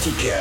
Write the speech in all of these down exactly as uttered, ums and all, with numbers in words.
Attica.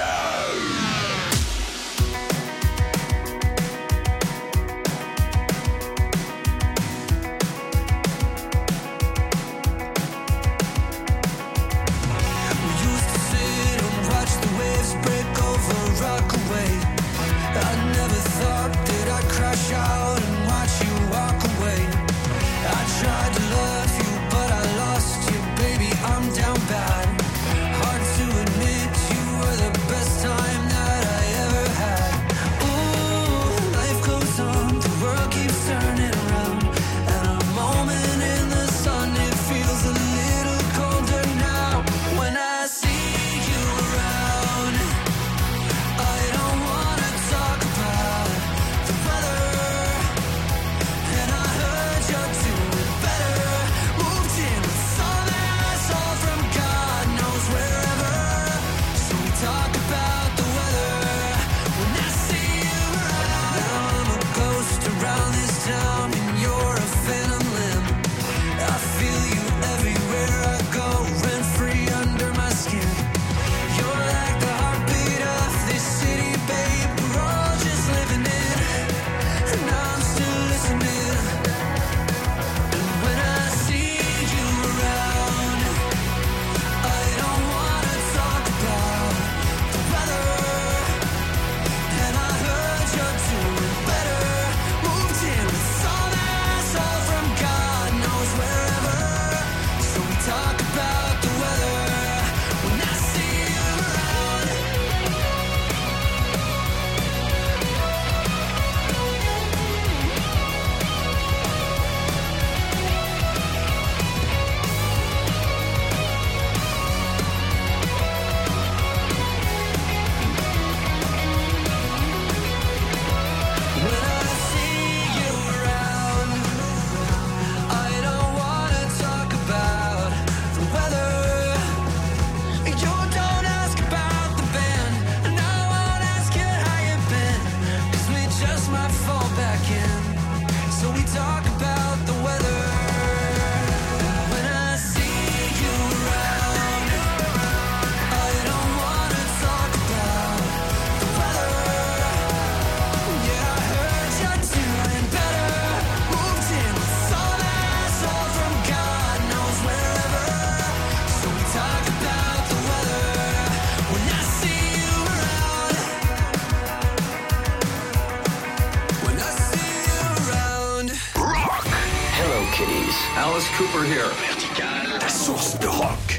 Alice Cooper here. Vertical, ta source de rock.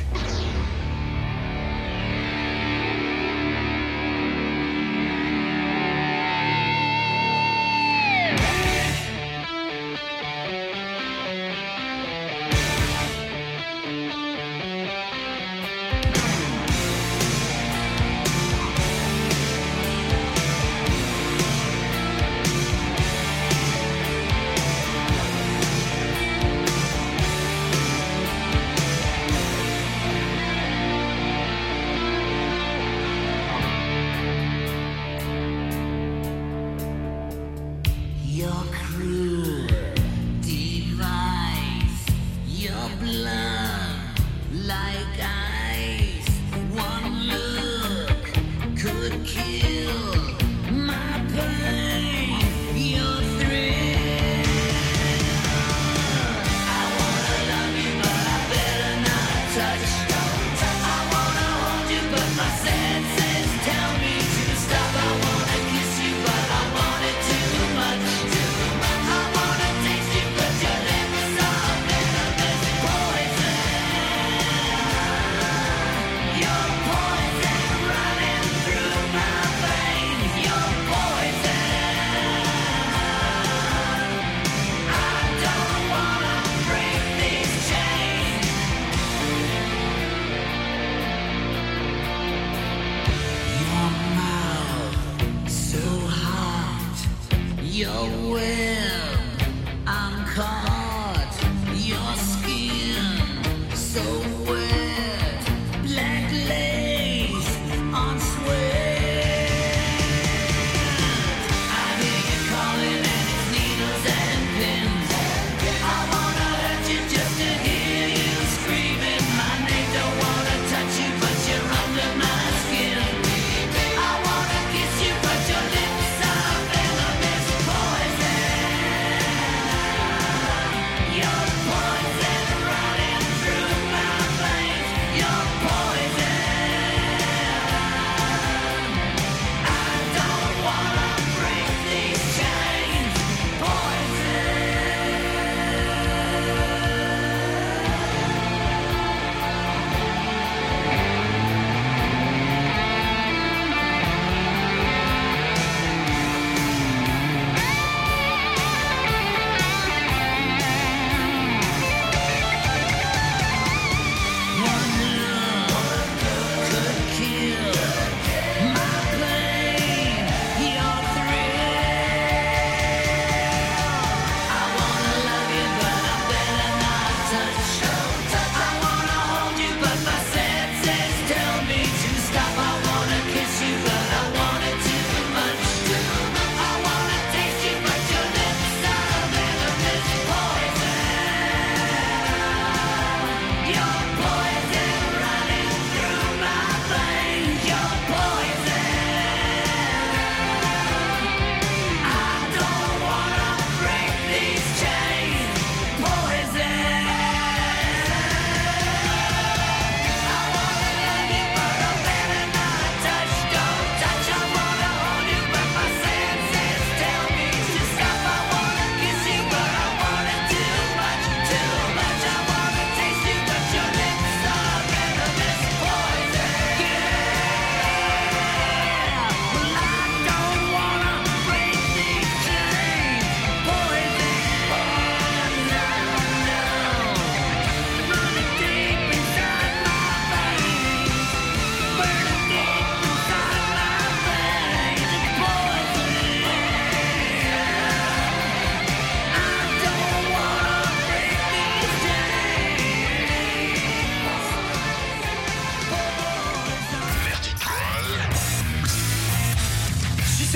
Screaming my name, don't wanna touch you, but you're under my skin.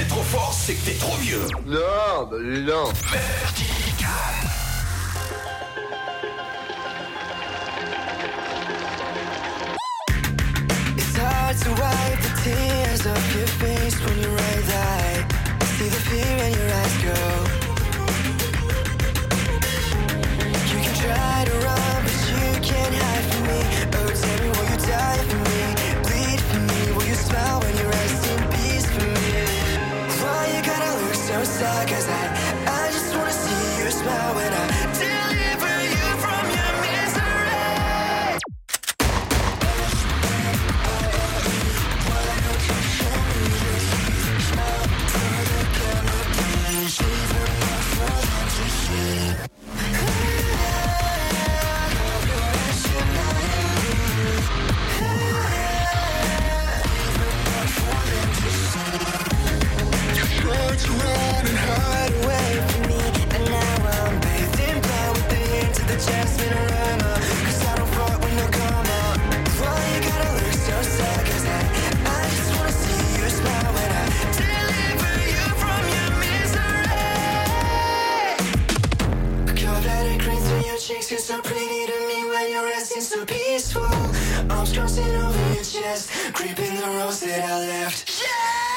trop fort, c'est que t'es trop vieux. Non, bah non. Vertical. It's hard to wipe the tears off your face when you write that. I see the fear in your eyes, girl. You can try to run, but you can't hide from me. Oh, tell me, will you die for me? Bleed for me, will you smile when you rest in peace for me? Why you gotta look so sad? Cause I, I just wanna see you smile when I deliver you from your misery. To run and hide away from me, and now I'm bathed in blood with the hint of the jasmine aroma. Cause I don't fuck with no karma. Why you gotta look so sad? Cause I, I just wanna see you smile when I deliver you from your misery. Cold-blooded cream through your cheeks, you're so pretty to me when you're resting so peaceful. Arms crossing over your chest, creeping the rose that I left. Yeah!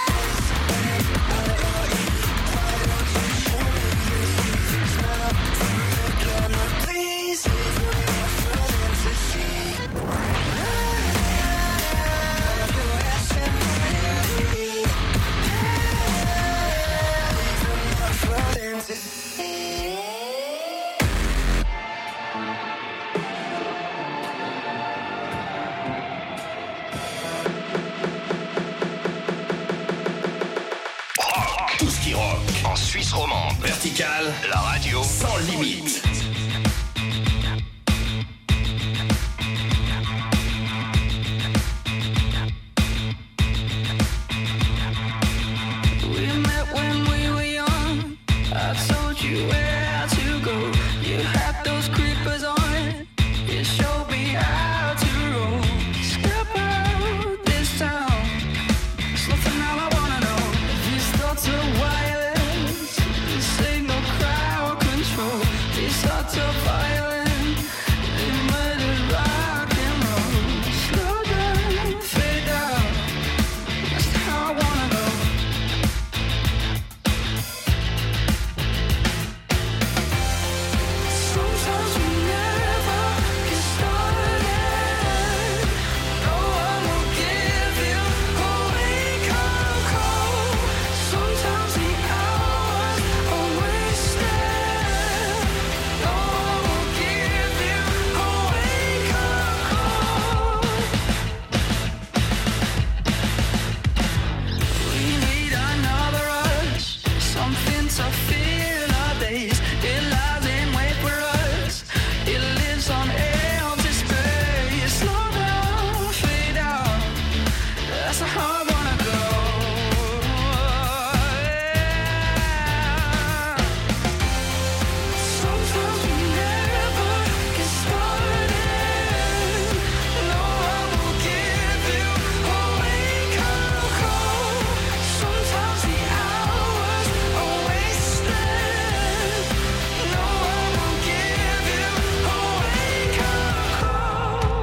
Tout ce qui rock en Suisse romande. Vertical, la radio sans limite. We met when we were young. I told you where to go. You had those creepers on. You showed me how to roll. Step out this town. There's nothing now I wanna know. These thoughts are violence. This ain't no crowd control. These thoughts are violent. They murdered rock and roll. Slow down, fade out. That's how I wanna go. Sometimes we never get started. No one will give you a wake-up call. Sometimes the hours are wasted. No one will give you a wake-up call. We need another rush, something to fill our days. It lies in wait for us. It lives on empty space. Slow down, fade out. That's how I wanna go. Yeah. Sometimes we never get started. No one will give you a wake-up call. Sometimes the hours are wasted. No one will give you a wake-up call.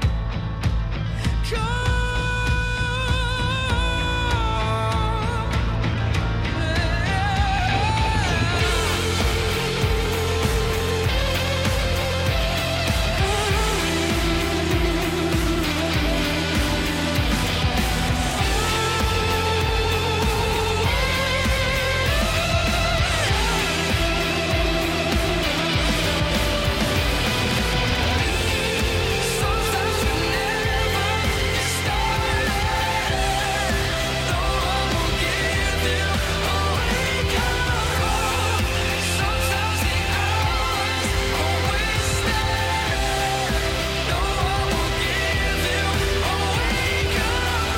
Sometimes we never get started. No one will give you a wake-up call. Sometimes the hours are wasted. No one will give you a wake-up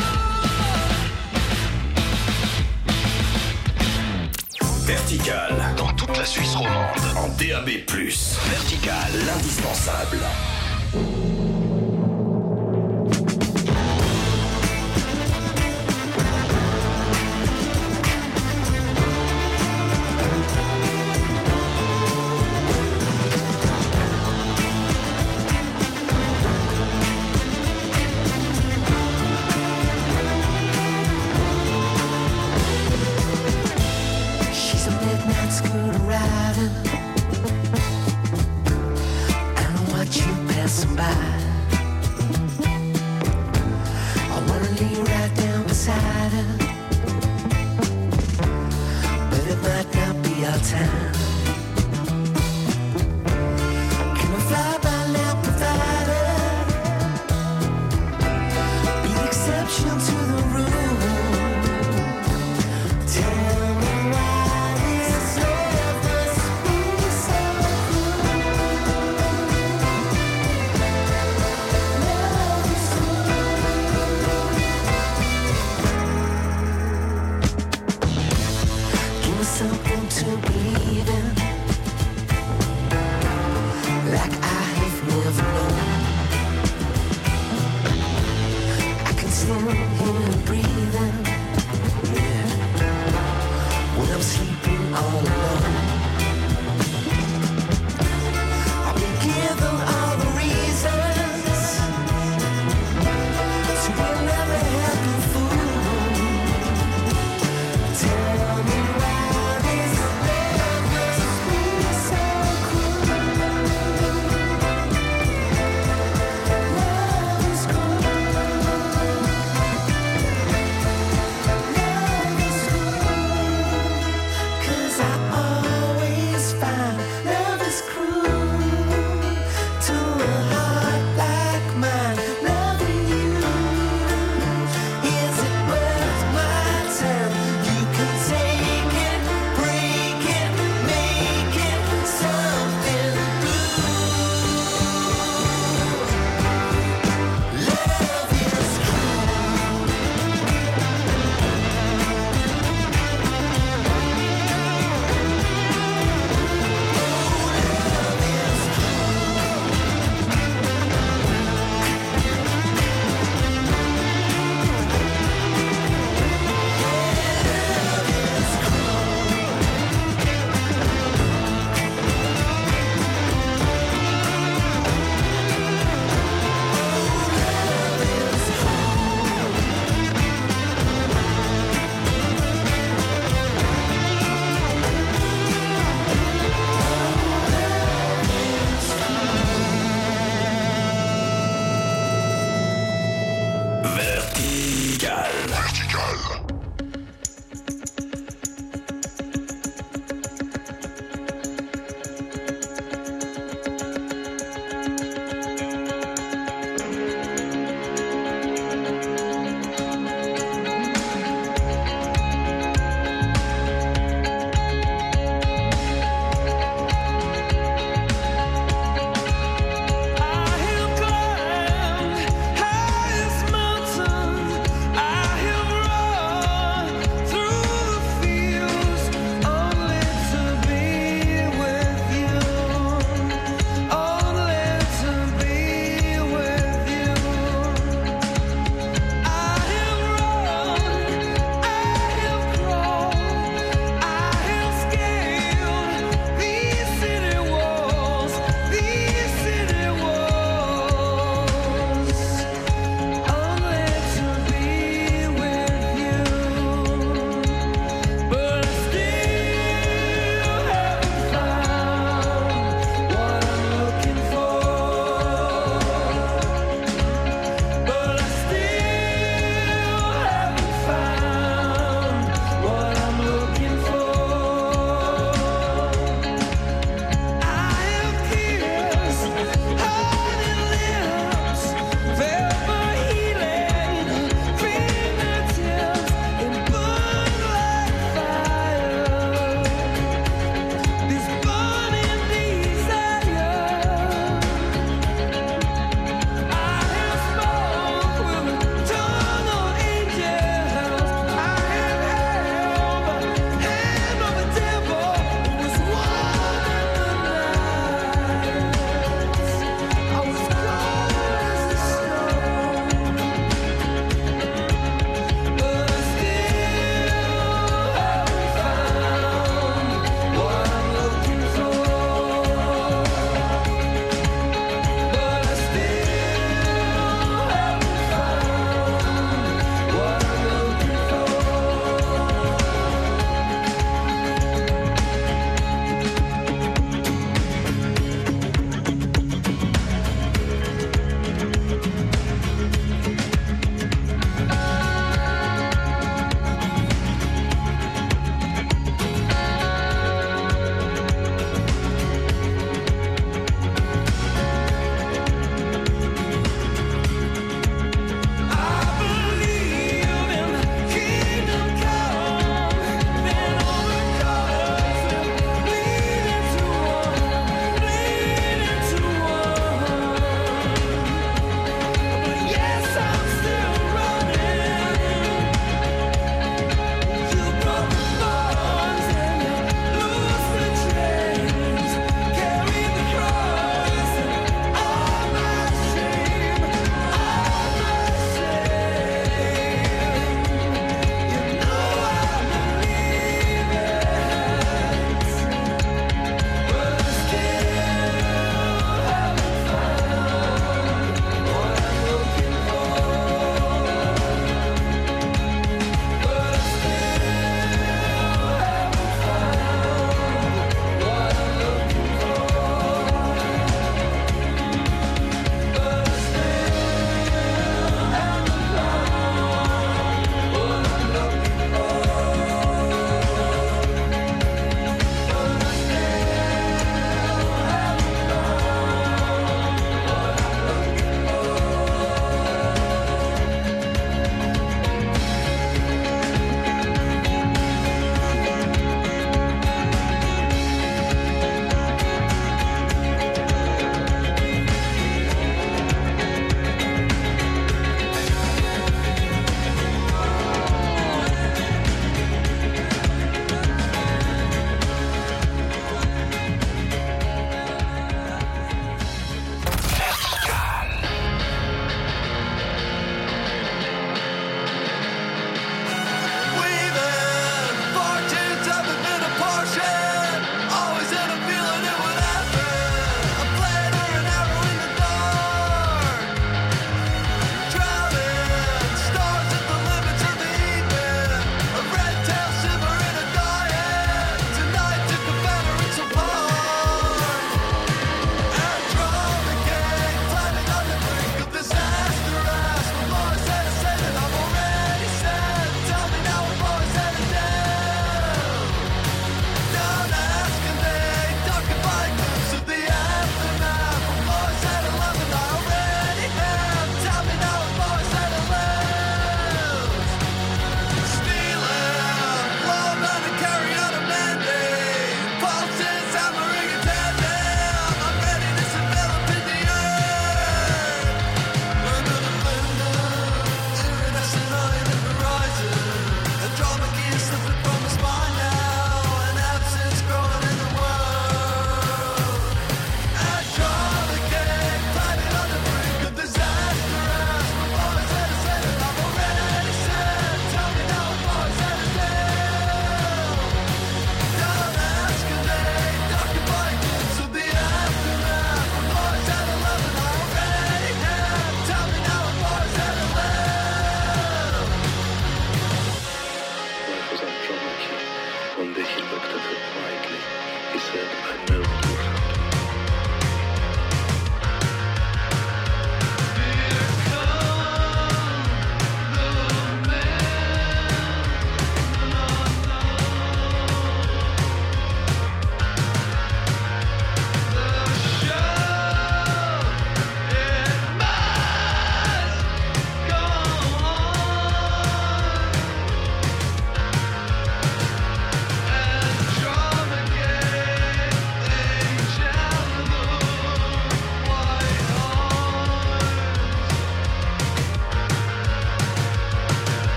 call. Vertical, dans toute la Suisse romande. En D A B plus. Vertical, l'indispensable. chill to the room. Tell me why this love must be so cruel. Love is cruel. Give me something to believe in, like I have never known. I can still hear her breathing, yeah, when I'm sleeping all alone. I've been given all the reasons to be another happy fool. Tell me why this love must be so cruel. Love is cruel.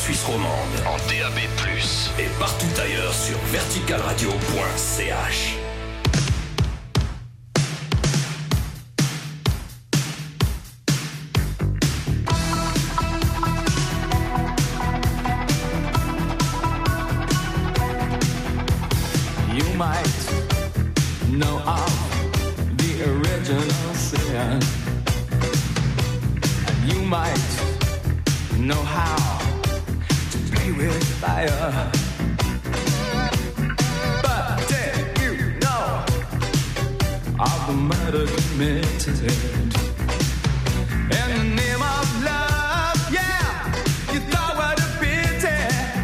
Suisse romande en D A B plus, et partout ailleurs sur vertical radio point c h. You might know of the original sin. And you might know how to play with fire. But did you know of the murder committed in the name of love? Yeah, you thought what a pity.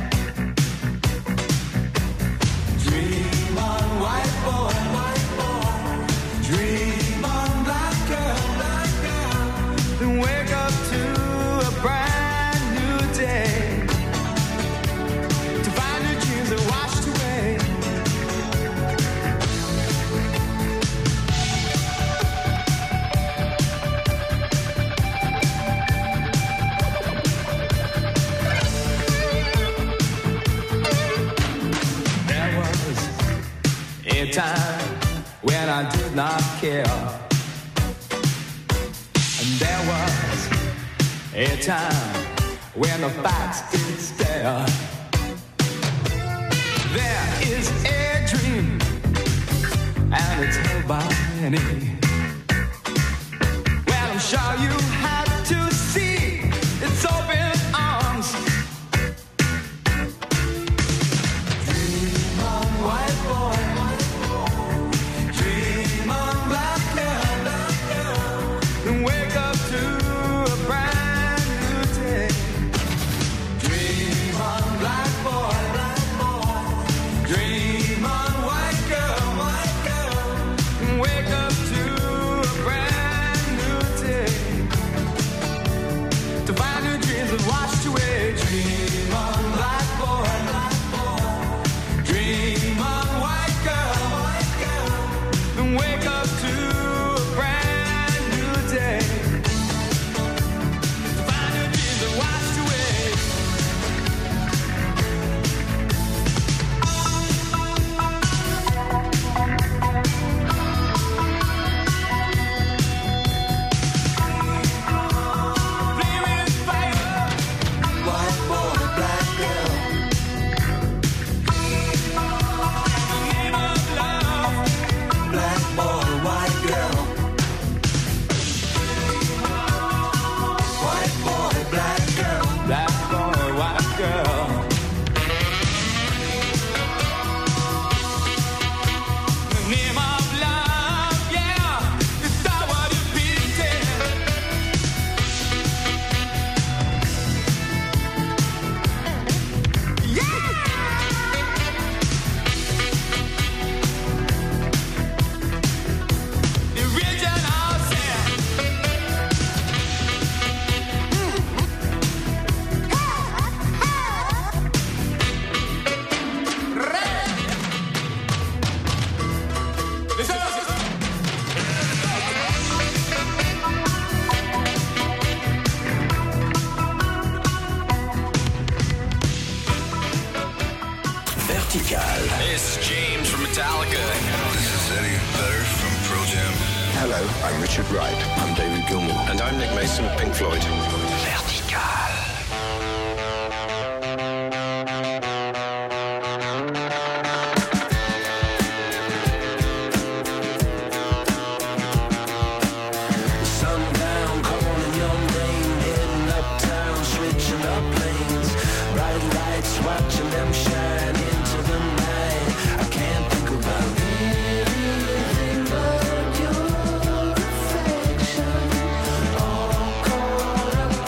Dream on, white boy, white boy. Dream on, black girl, black girl. Then wake up to a brand new day, to find your dreams are washed away. There was a time when I did not care, and there was a time when the facts did stare. There is a dream, and it's held by many. Well, I'm sure you have to see its open arms. Dream on, white boy. Dream on, black girl, black girl. Then wake up to a brand new day. Dream on, black boy, black boy. Dream on, white girl, white girl. Then wake up to a brand new day, to find your dreams have washed away. Dream on, black boy, black boy. Dream on, white girl, white girl. Then wake up to a brand new day, to find your dreams have washed away. Play with fire, white boy, black girl. Name of love, black boy, white girl. White boy, black girl. Black boy, white girl. The name of love, yeah, is that what it means? Yeah. The original sin. Vertical. It's James from Metallica. This is Eddie Vedder from Pearl Jam. Hello, I'm Richard Wright. I'm David Gilmour. And I'm Nick Mason of Pink Floyd. Vertical. Sundown, calling your name, heading uptown, switching up lanes. Bright lights, watching them shine into the night. I can't think about anything but your reflection. All caught up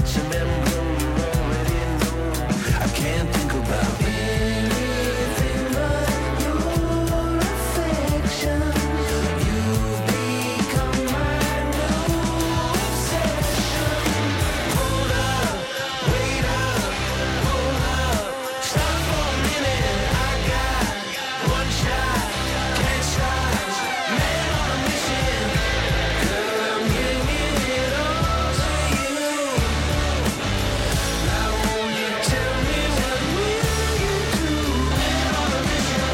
such an emblem you already know. I can't think about anything but your affection. You've become my new obsession. Hold up, wait up, hold up, stop for a minute. I got one shot, can't stop, man on a mission. Girl, I'm giving it all to you. Now won't you tell me what will you do? Man on a mission.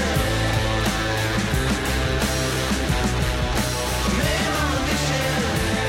Man on a mission.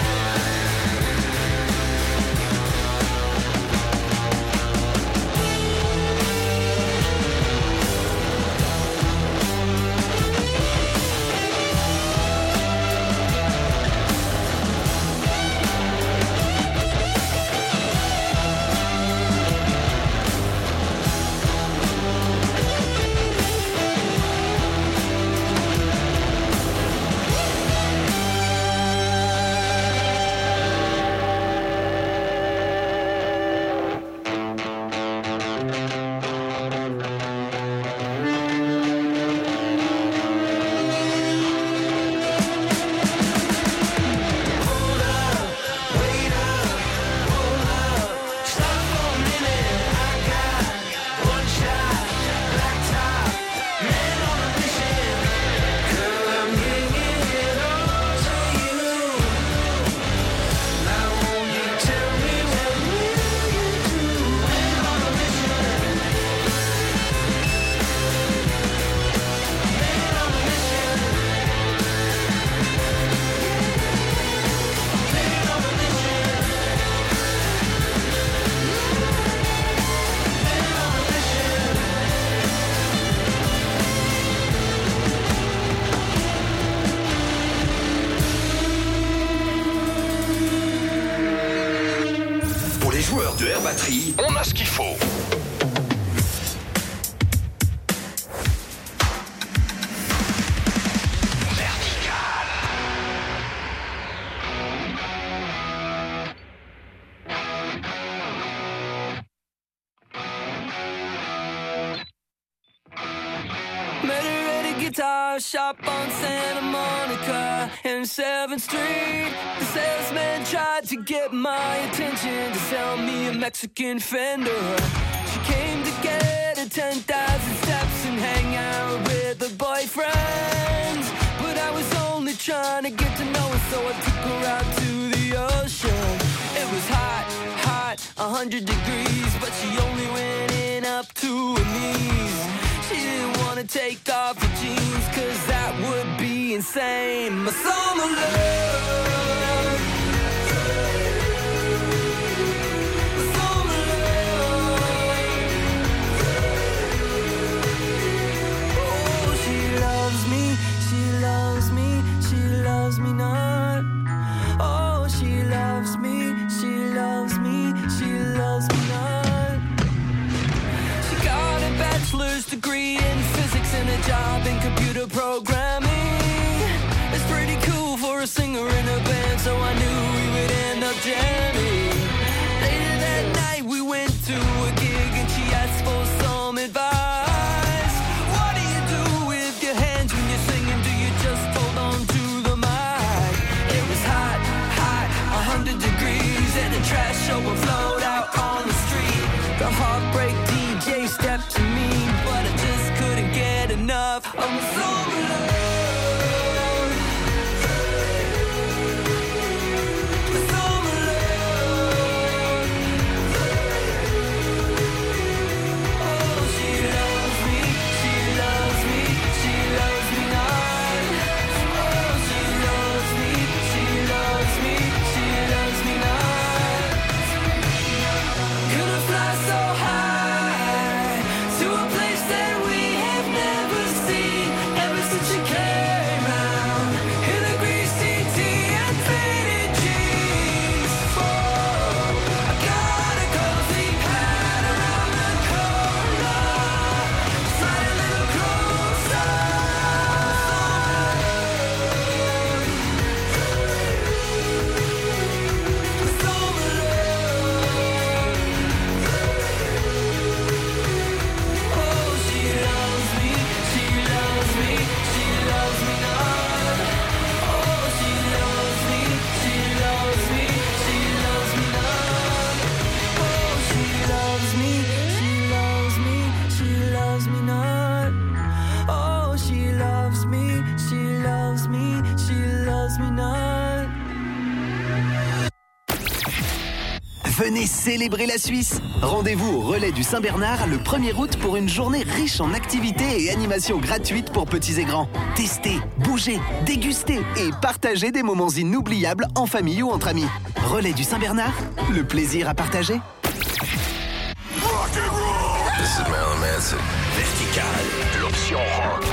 Wait up, hold up, stop for a minute. I got one shot, black top, man on a mission. Girl, I'm giving it all to you. Now won't you tell me what will you do? Man on a mission. Man on a mission. Man on a mission. Pour les joueurs de Air Batterie, on a ce qu'il faut. Vertical. Met her at a guitar shop on Santa Monica and seventh Street. The salesman tried to get my attention to sell me a Mexican Fender. She came to get her ten thousand steps and hang out with her boyfriends. But I was only trying to get to know her, so I took her out to the ocean. It was hot, hot, a hundred degrees, but she only went in up to her knees. She didn't want to take off her jeans, cause that would be insane. My summer love, my summer love. Oh, she loves me, she loves me, she loves me not. Oh, she loves me, she loves me, she loves me not. She got a bachelor's degree in physics and a job in computer programming. It's pretty cool for a singer in a band, so I knew we would end up jamming. Later that night we went to a gig and she asked for some advice. What do you do with your hands when you're singing? Do you just hold on to the mic? It was hot, hot, a hundred degrees, and a trash show flowed out on the street. The heartbreak D J stepped to me, but I just couldn't get enough of my summer love. My summer love. Oh, she loves me, she loves me, she loves me not. Oh, she loves me, she loves me, she loves me not. Couldn't fly so high, Venez célébrer la Suisse. Rendez-vous au Relais du Saint-Bernard le premier août pour une journée riche en activités et animations gratuites pour petits et grands. Testez, bougez, dégustez et partagez des moments inoubliables en famille ou entre amis. Relais du Saint-Bernard, le plaisir à partager. This is Marilyn Manson. Vertical, l'option rock.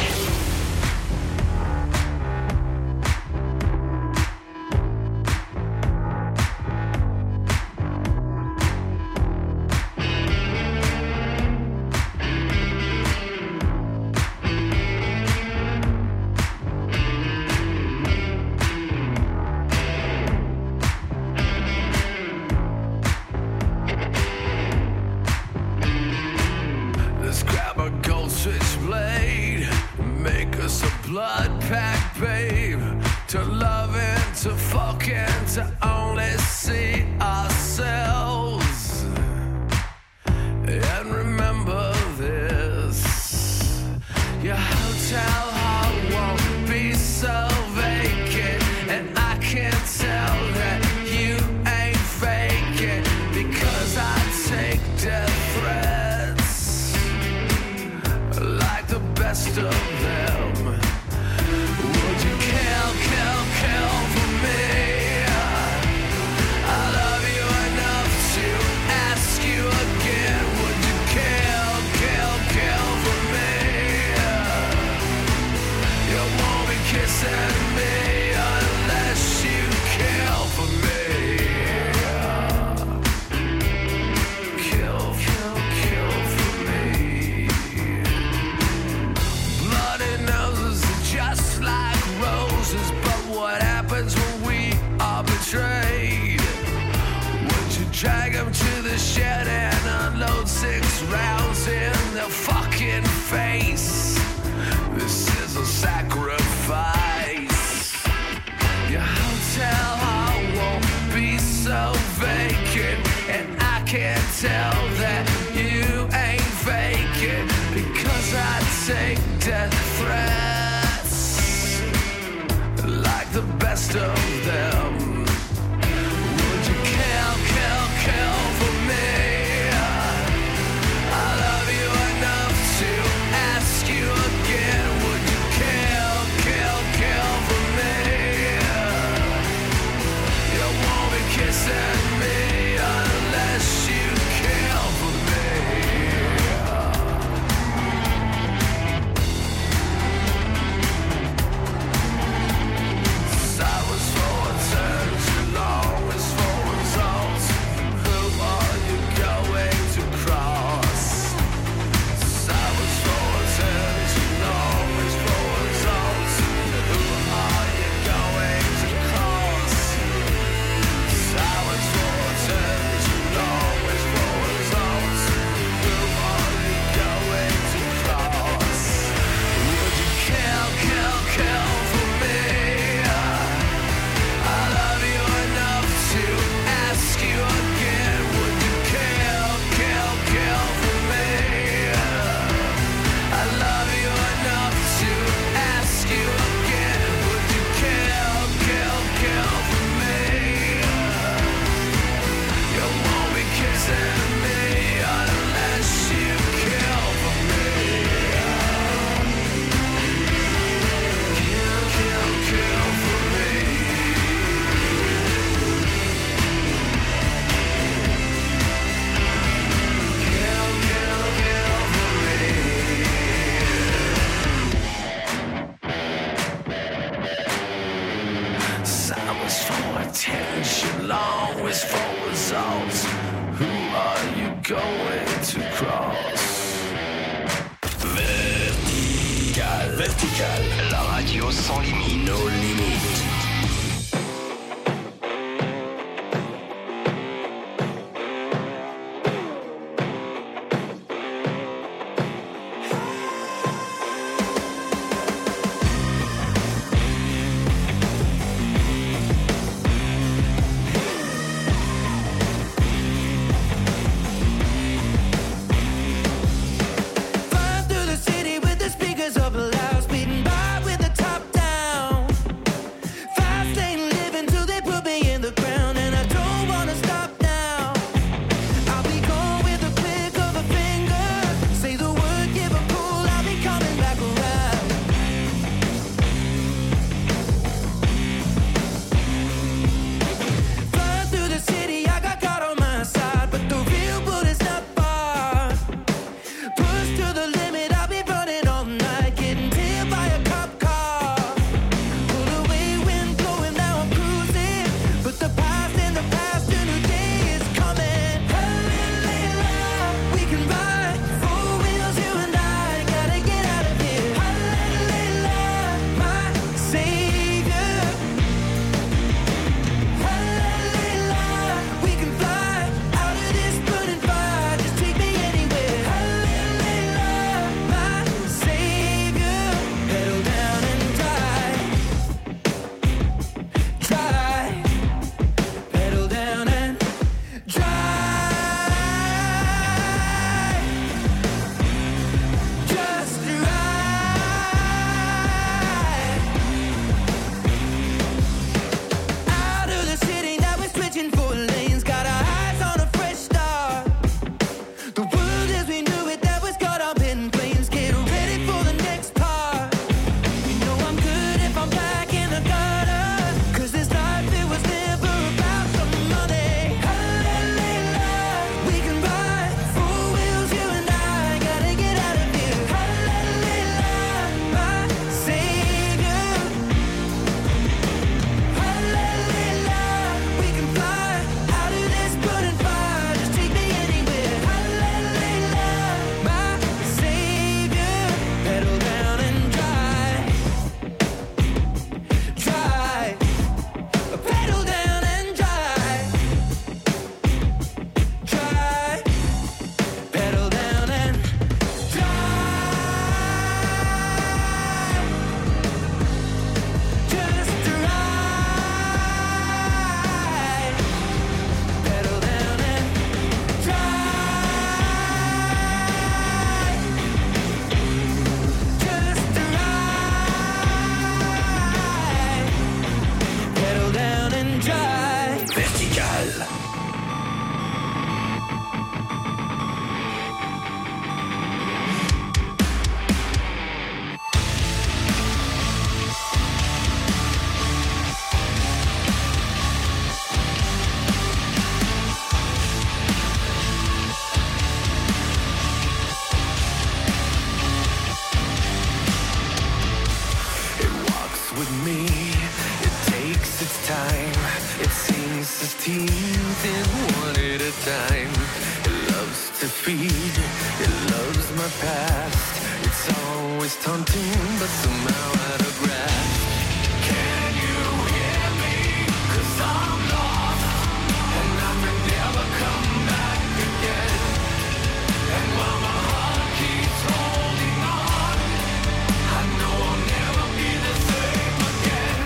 Up loud, speeding by with the top down. feed. It loves my past. It's always taunting, but somehow out of grasp. Can you hear me? 'Cause I'm lost, and I may never come back again. And while my heart keeps holding on, I know I'll never be the same again.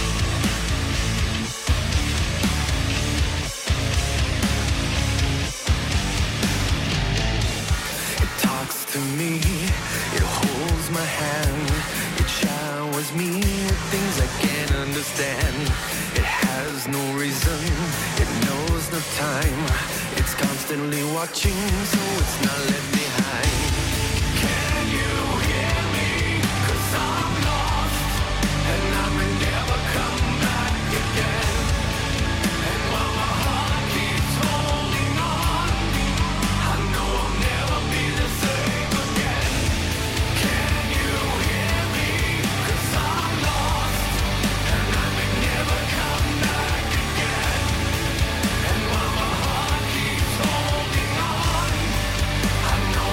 It talks to me, it holds my hand, it showers me with things I can't understand. It has no reason, it knows no time, it's constantly watching, so it's not left behind. Can you hear me? 'Cause I'm lost, and I may never come back again. And while my heart keeps holding on, I know I'll never be the same again. Can you hear me? 'Cause I'm lost, and I may never come back again. And while my heart keeps holding on, I know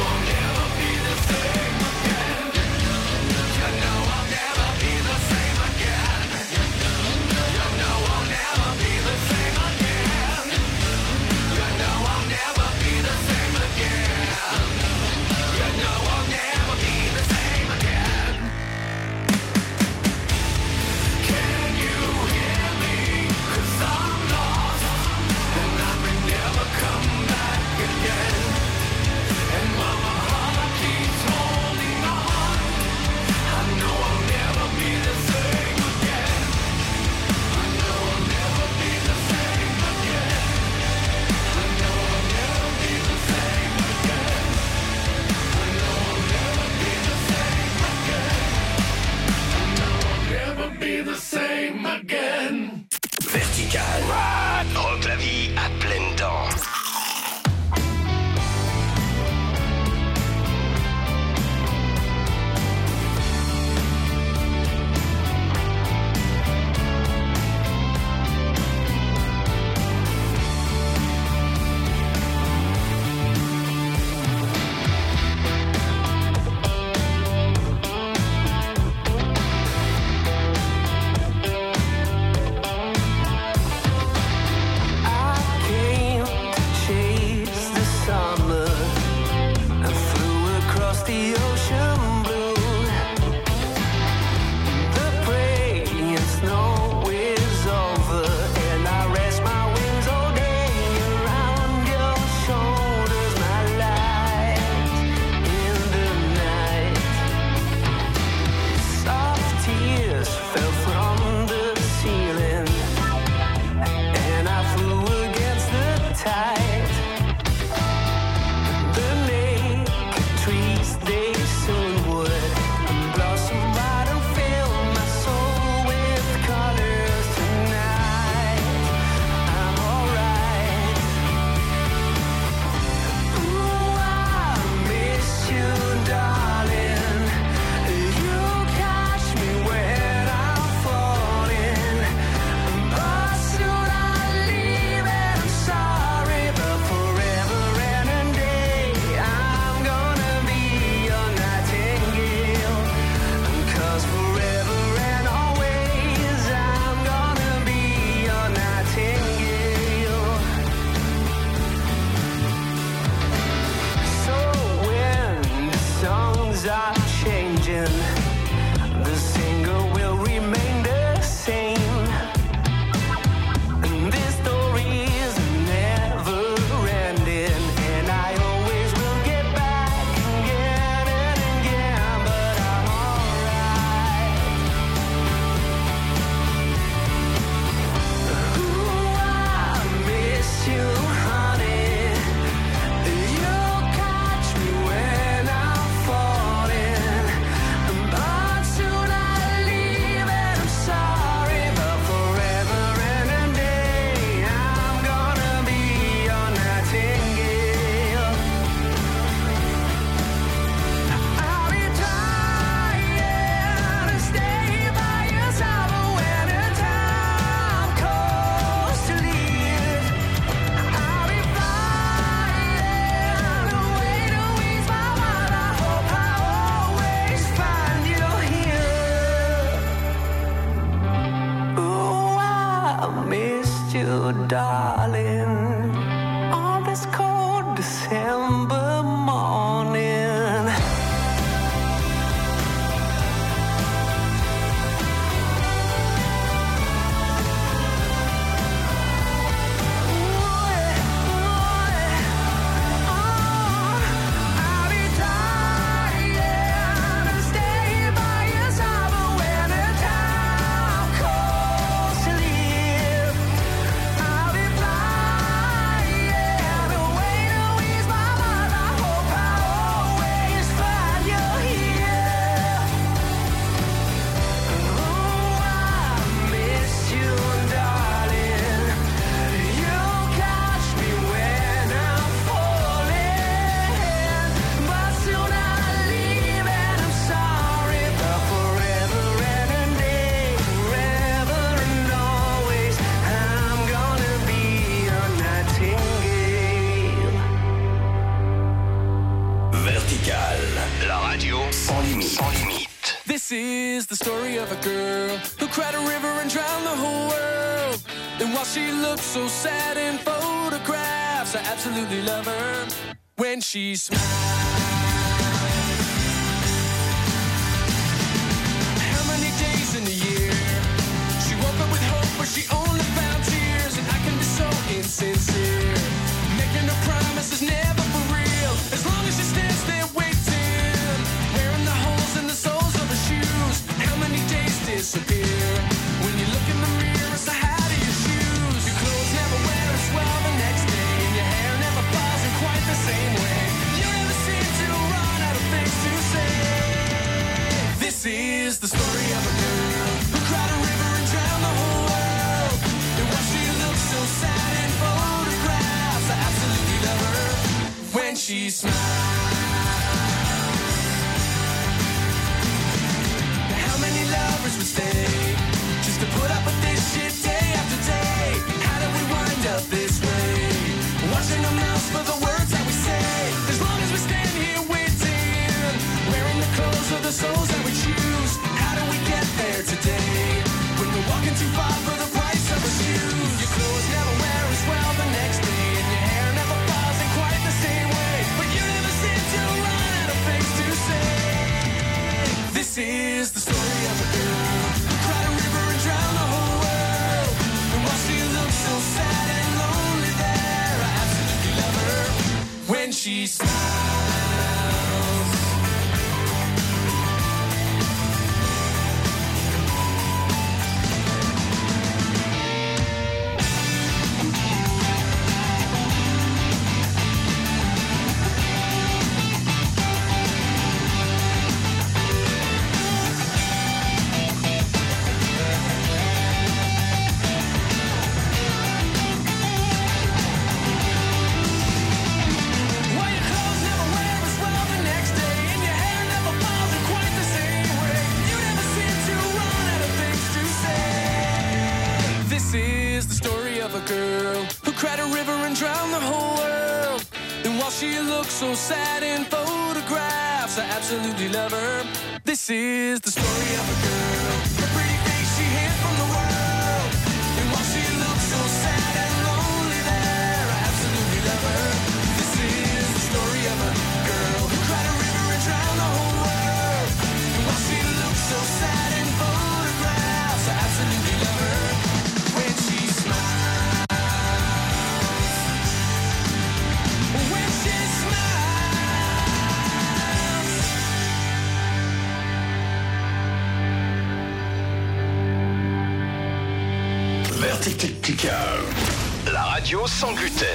La radio sans limite. Sans limite. This is the story of a girl who cried a river and drowned the whole world. And while she looks so sad in photographs, I absolutely love her when she smiles. How many days in a year she woke up with hope, but she only found tears? And I can be so insincere, making her promises never for real. As long as she stands there waiting, wearing the holes in the soles of her shoes. How many days disappear when you look in the mirror? So how do your shoes? Your clothes never wear as well the next day, and your hair never falls in quite the same way. You never seem to run out of things to say. This is the story of a girl who cried a river and drowned the whole world. And while she looks so sad in photographs, I absolutely love her when she smiles. How many lovers would stay just to put up with this shit day after day? How did we wind up this way? Watching our mouths for the words that we say. As long as we stand here waiting, wearing the clothes of the souls that we choose. How do we get there today when we're walking too far for the price of our shoes? Your clothes never wear as well the next day, and your hair never falls in quite the same way. But you never seem to run out of things to say. This is the story of a girl who cried a river and drowned the whole world. And while she looks so sad and lonely there, I absolutely love her when she smiles. Why your clothes never wear as well the next day, and your hair never falls in quite the same way. You never seem to run out of things to say. This is the story of a girl who cried a river and drowned the whole world. And while she looks so sad in photographs, I absolutely love her. This is the story of a girl, the pretty face she hid from the world. And while she looks so sad and lonely there, I absolutely love her. This is the story of a girl who cried a river and drowned the whole world. And while she looks so sad in photographs, I absolutely love her when she smiles. When she smiles. Vertical. La radio sans gluten.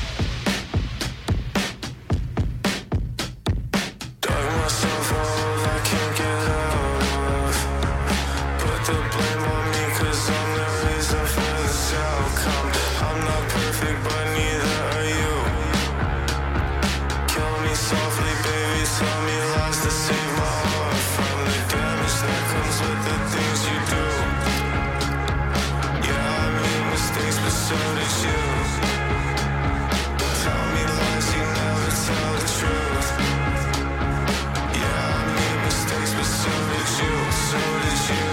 Dug myself a hole I can't get out of. Put the blame on me cause I'm the reason for this outcome. I'm not perfect but neither are you. Kill me softly baby, tell me lies to save my heart from the damage that comes with the things you do. Yeah, I made mistakes but so did you. Tell me lies, you never tell the truth. Yeah, I made mistakes, but so did you, so did you.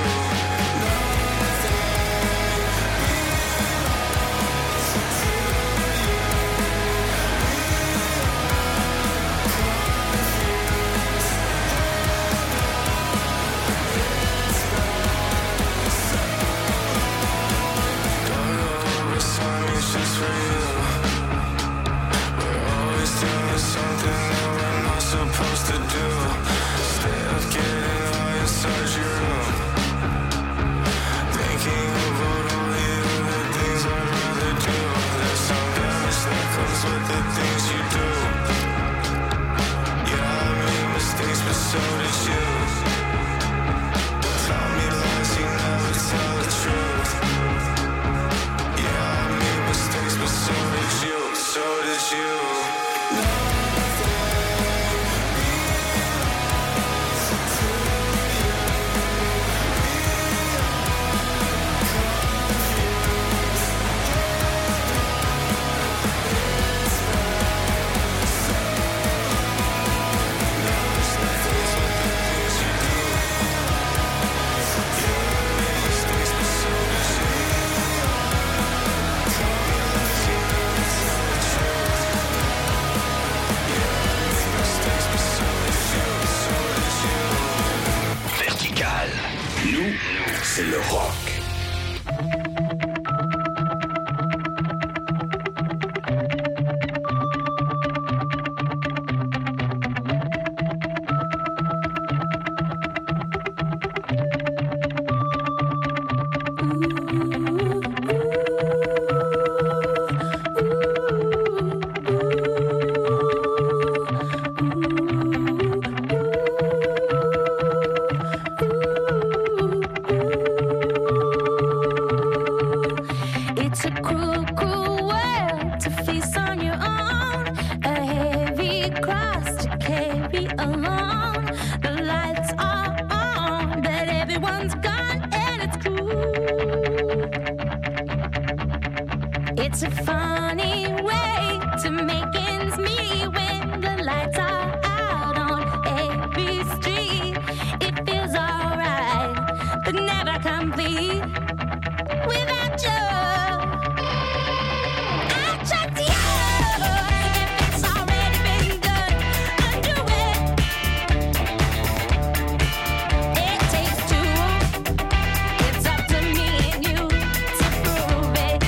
Just for you. We're always doing something that we're not supposed to do. Stay up getting high inside your room, thinking about all the other things I'd rather do. There's some damage that comes with the things you do. Yeah, I made mistakes, but so did you. Tell me lies, you never tell the truth. Yeah, I made mistakes, but so did you, so did you. Nothing means to you. lights are out on every street. It feels alright, but never complete without you. I trust you. If it's already been done, undo it. It takes two. It's up to me and you to prove it.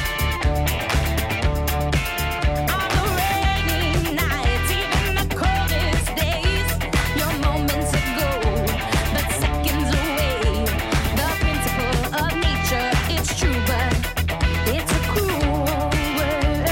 On the rainy nights, even the coldest days, your moments are gold, but seconds away. The principle of nature, it's true, but it's a cruel world.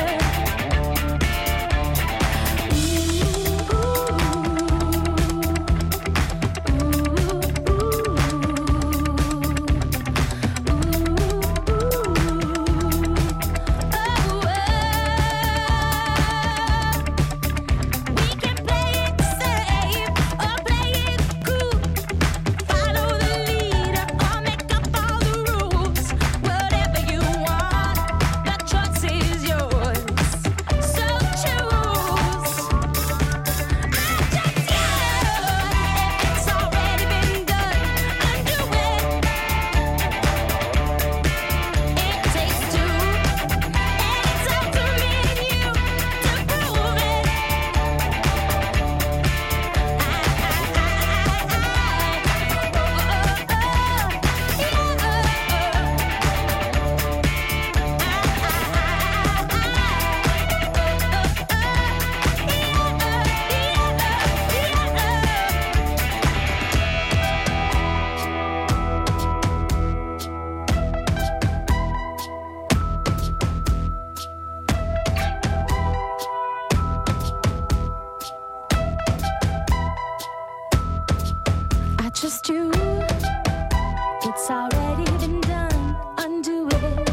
We can play it safe or play it cool. Follow the leader or make up all the rules. Whatever you want, the choice is yours. So choose. I trust you. If it's already been done, undo it. It takes two, and it's up to me and you to prove it. I trust you. It's already been done. Undo it.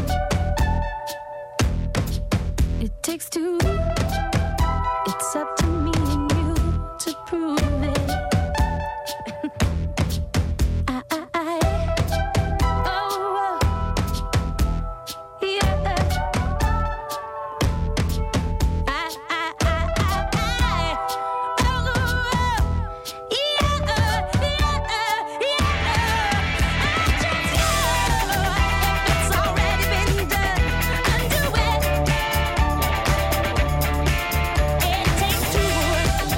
It takes two. It's up to me and you to prove it.